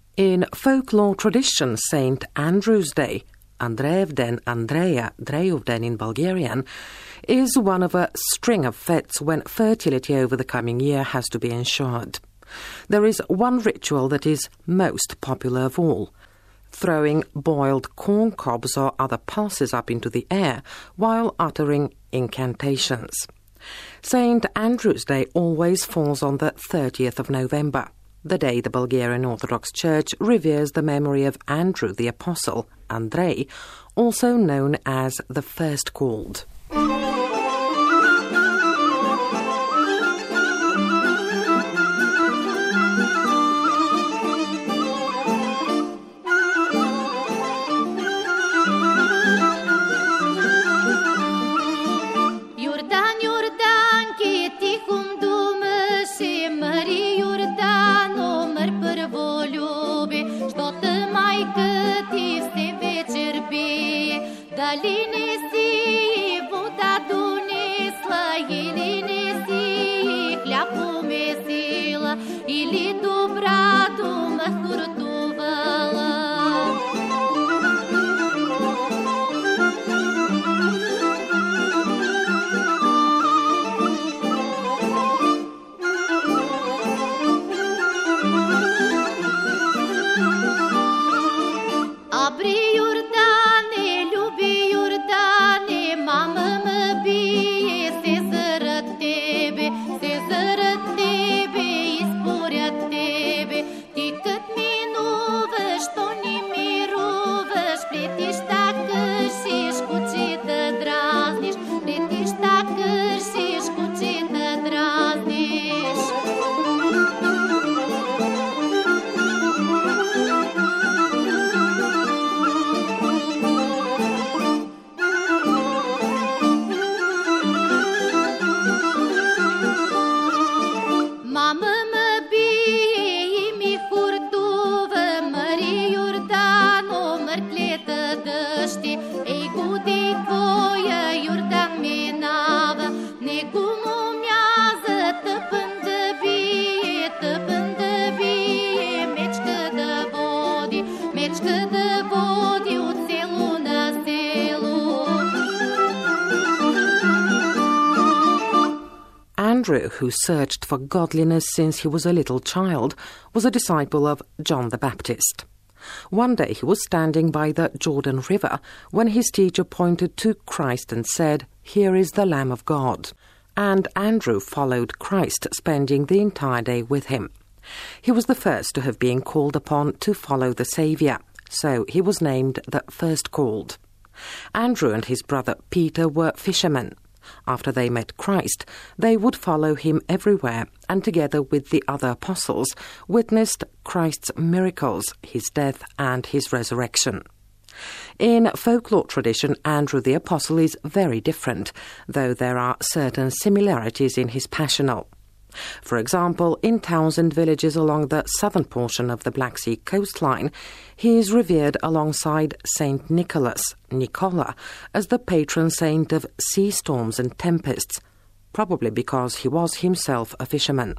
In folklore tradition, St. Andrew's Day, Andrevden, Andreja, Drejovden in Bulgarian, is one of a string of fetes when fertility over the coming year has to be ensured. There is one ritual that is most popular of all: throwing boiled corn cobs or other pulses up into the air while uttering incantations. St. Andrew's Day always falls on the 30th of November, the day the Bulgarian Orthodox Church reveres the memory of Andrew the Apostle, Andrei, also known as the First Called. Andrew, who searched for godliness since he was a little child, was a disciple of John the Baptist. One day he was standing by the Jordan River when his teacher pointed to Christ and said, "Here is the Lamb of God." And Andrew followed Christ, spending the entire day with him. He was the first to have been called upon to follow the Saviour, so he was named the First Called. Andrew and his brother Peter were fishermen. After they met Christ, they would follow him everywhere and, together with the other apostles, witnessed Christ's miracles, his death and his resurrection. In folklore tradition, Andrew the Apostle is very different, though there are certain similarities in his passional. For example, in towns and villages along the southern portion of the Black Sea coastline, he is revered alongside Saint Nicholas, Nicola, as the patron saint of sea storms and tempests, probably because he was himself a fisherman.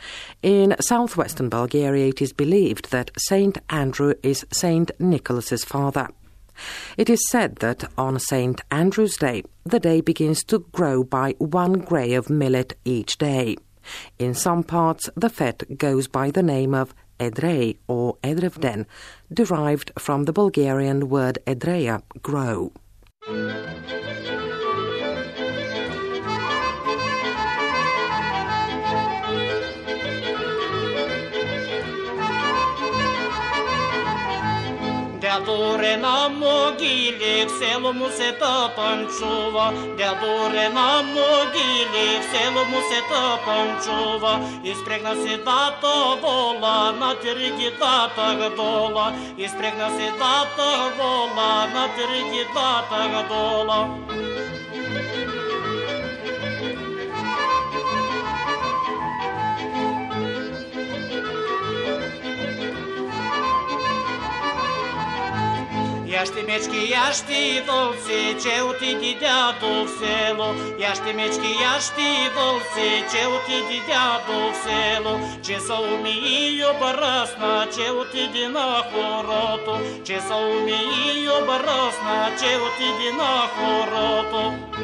In southwestern Bulgaria, it is believed that Saint Andrew is Saint Nicholas's father. It is said that on Saint Andrew's Day, the day begins to grow by 1 grain of millet each day. In some parts, the fete goes by the name of Edrei or Edrevden, derived from the Bulgarian word Edreja, grow. Дядуре на могиле, в село му се тъпанчува. Дядуре на могиле, в село му се тъпанчува. Изпрегна се дата вола, на триги дата дола. Изпрегна се дата вола, на триги дата дола. Яшти мечки, яшти волци, че отиди дядо в село. Яшти мечки, яшти волци, че отиди дядо в село. Че са уми обрасна, че отиди на хорото. Че са уми обрасна, че отиди на хорото.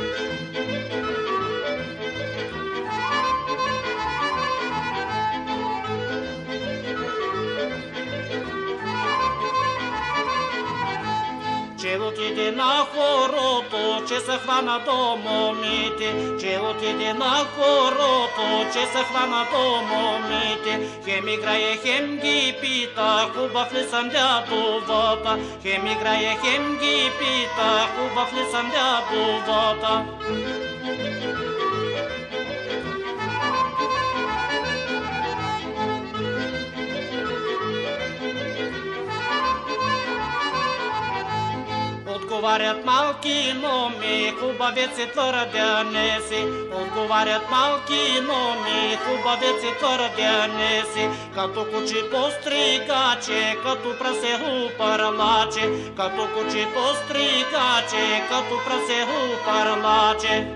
Че отиде на хорото, че се хвана до момите. Че отиде на хорото, че се хвана до момите. Хем играе, хем ги пита, хубав ли съм дядовата. Хем играе, хем ги пита, хубав ли съм дядовата. Отговарят малки номи, хубавец и твърдя не си. Отговарят малки номи, хубавец и твърдя не си. Като кучи постригаче, като прасе упарлаче. Като кучи постригаче, като прасе упарлаче.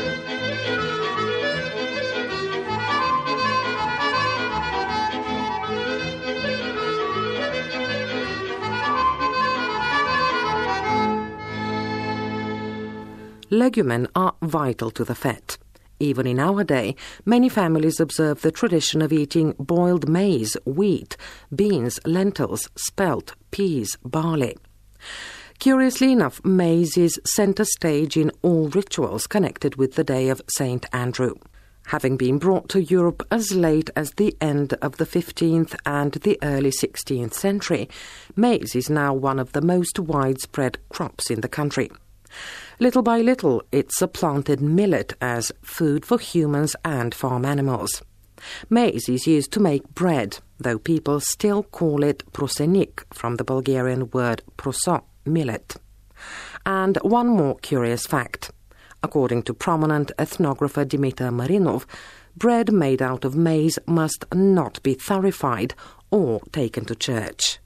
Legumen are vital to the fete. Even in our day, many families observe the tradition of eating boiled maize, wheat, beans, lentils, spelt, peas, barley. Curiously enough, maize is centre stage in all rituals connected with the day of St. Andrew. Having been brought to Europe as late as the end of the 15th and the early 16th century, maize is now one of the most widespread crops in the country. Little by little, it's supplanted millet as food for humans and farm animals. Maize is used to make bread, though people still call it prosenik, from the Bulgarian word proso, millet. And one more curious fact. According to prominent ethnographer Dimitar Marinov, bread made out of maize must not be thurified or taken to church.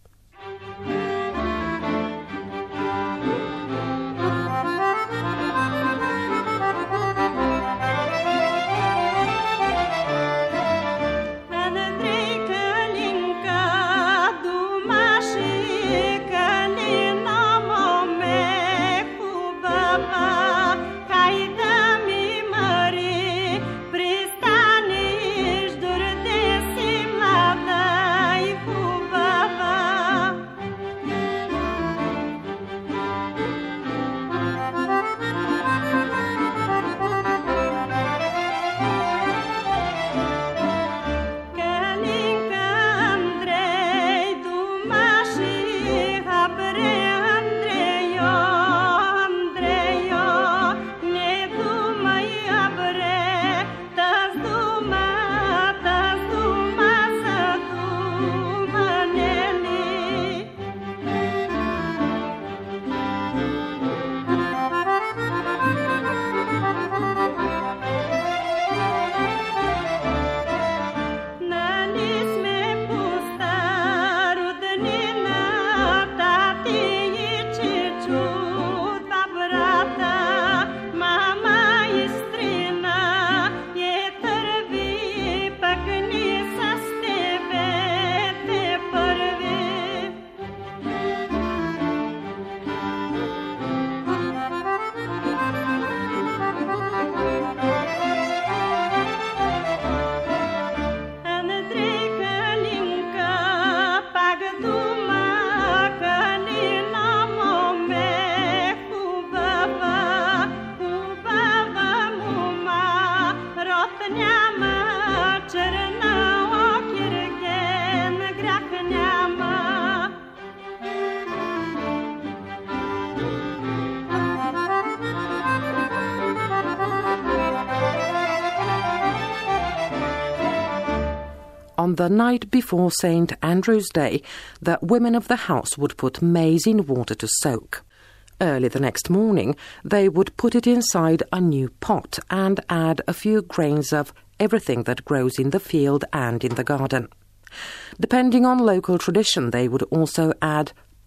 On the night before St. Andrew's Day, the women of the house would put maize in water to soak. Early the next morning, they would put it inside a new pot and add a few grains of everything that grows in the field and in the garden. Depending on local tradition, they would also add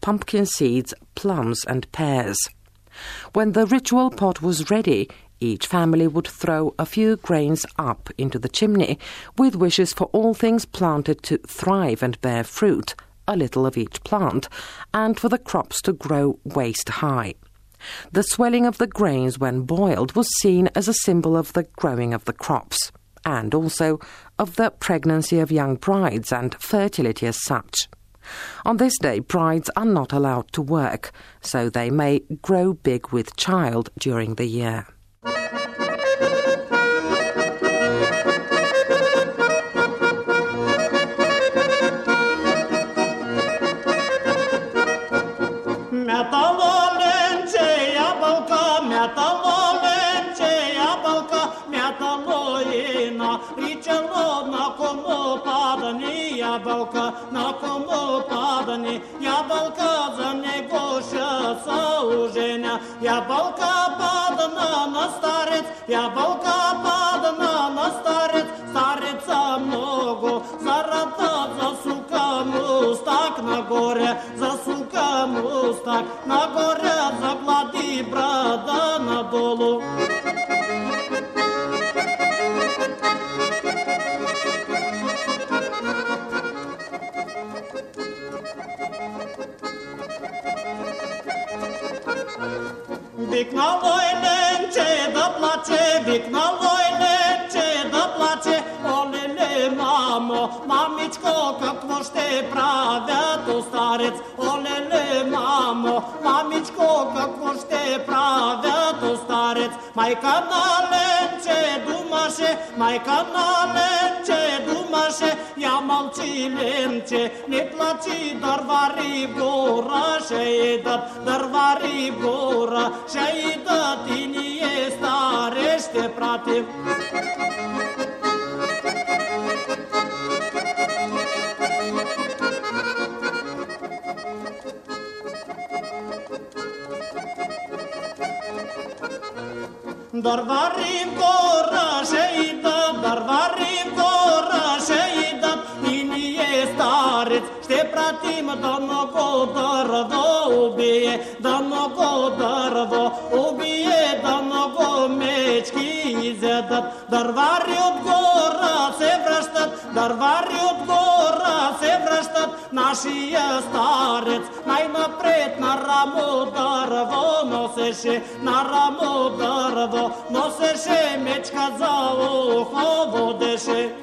pumpkin seeds, plums and pears. When the ritual pot was ready, each family would throw a few grains up into the chimney with wishes for all things planted to thrive and bear fruit, a little of each plant, and for the crops to grow waist high. The swelling of the grains when boiled was seen as a symbol of the growing of the crops, and also of the pregnancy of young brides and fertility as such. On this day, brides are not allowed to work, so they may grow big with child during the year. На кому падане, яблока за него щаса уженя. Яблока падана на старец, яблока падана на старец, стареца много, зарата засука мустак на горе, засука мустак на горе, заглади брада надолу. Викнало ленче да плаче, викнало ленче да плаче, олеле, мамо, мамичко, какво ще правят у старец? Олеле, мамо, мамичко, какво ще правят у старец? Майка на ленче думаше, майка на ленче думаше, я мълчи ленче, не плачи, дървари в гора, ще едат, дървари в гора, ще идат и ние старе ще пратим. Дървари в гора ще идат, дървари в гора ще идат и ние старец ще пратим да много дърво убие, да много дърво убие, да много мечки изядат. Дървари от гора се връщат, дървари от гора се връщат, нашия старец най-напред на рамо дърво носеше, на рамо дърво носеше, мечка за ухо водеше.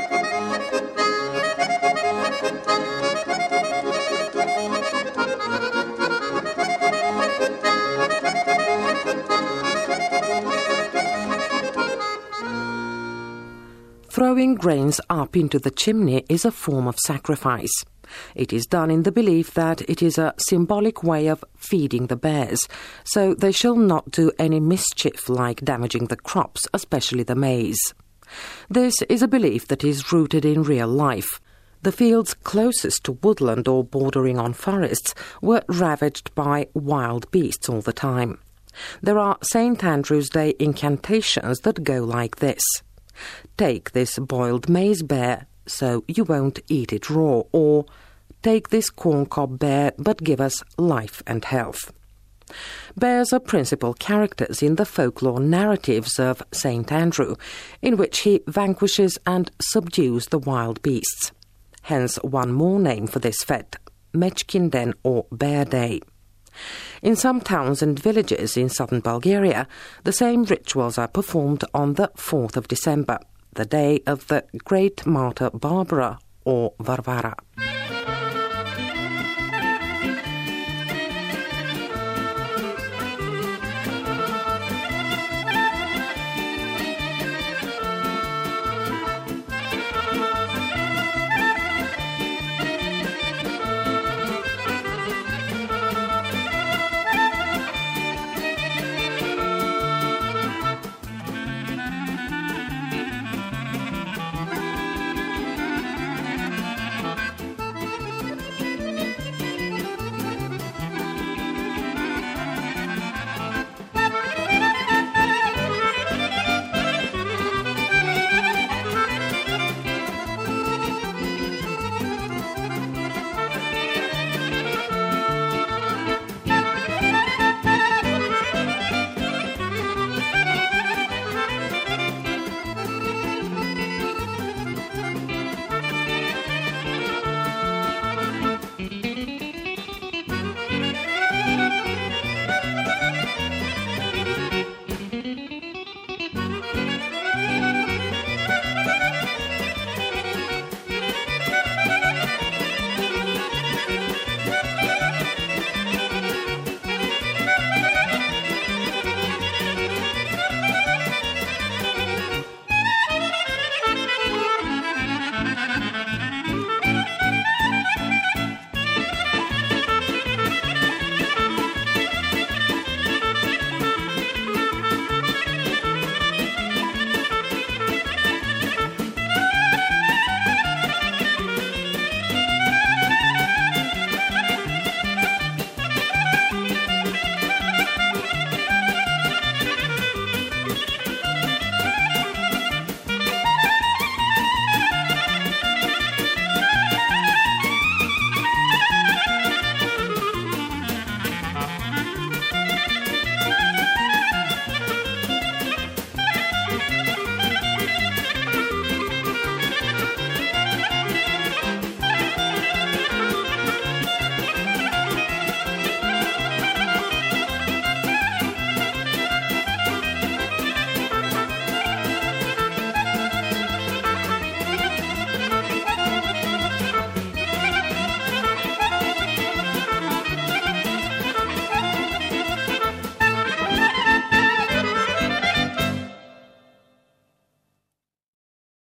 Throwing grains up into the chimney is a form of sacrifice. It is done in the belief that it is a symbolic way of feeding the bears, so they shall not do any mischief like damaging the crops, especially the maize. This is a belief that is rooted in real life. The fields closest to woodland or bordering on forests were ravaged by wild beasts all the time. There are St. Andrew's Day incantations that go like this. Take this boiled maize bear, so you won't eat it raw, or take this corncob bear, but give us life and health. Bears are principal characters in the folklore narratives of St. Andrew, in which he vanquishes and subdues the wild beasts. Hence one more name for this fete, Mechkinden or Bear Day. In some towns and villages in southern Bulgaria, the same rituals are performed on the 4th of December, the day of the great martyr Barbara or Varvara.